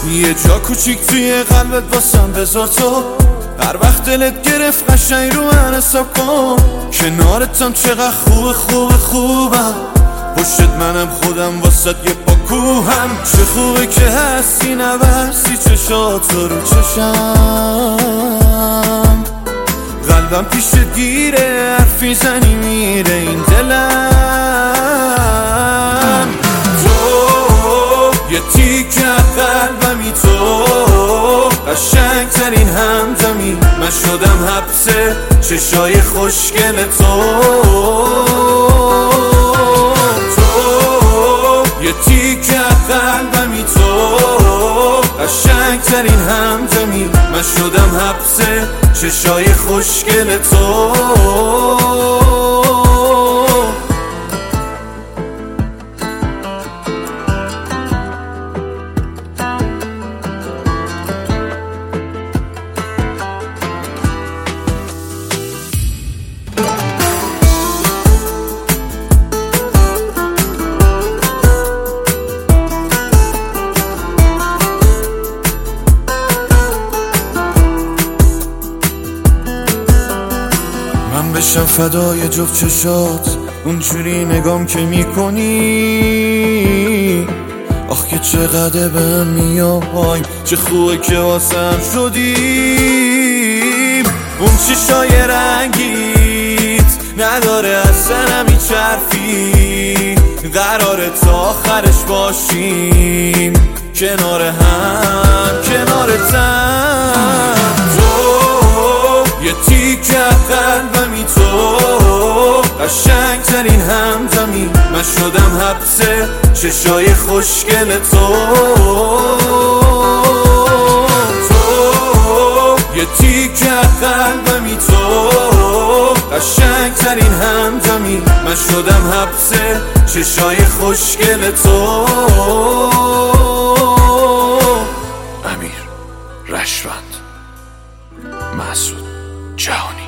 یه جا کوچیک توی قلبت واسم بذار تو، هر وقت دلت گرفت قشنگ رو من حساب کن. کنارتم چقدر خوبم، پشتت منم خودم واسد یه پاکوهم. چه خوبه که هستی نبستی چشات رو چشم، قلبم پیشت گیره حرفی زنی میره این دلم. تو یه تیکه قلبمی، تو قشنگ ترین همدمی، من شدم حبس چشای خوشگل تو. یه تیکه قلبمی، تو قشنگ ترین همدمی، من شدم حبس چشای خوشگل تو. من بشم فدای جفت چشات، اونجوری نگام که میکنی. آخ که چقدر بهم میای، چه خوبه که واسم شدیم. اون چشای رنگیت نداره اصلا میچرفی، قراره تا آخرش باشیم کنار هم کنارتم. تو یه تیکه قلبمی، تو قشنگ ترین همدمی، من شدم حبس چشای خوشگل تو. تو یه تیکه قلبمی، تو قشنگ ترین همدمی، من شدم حبس چشای خوشگل تو. امیر رشوند، مسعود جهانی.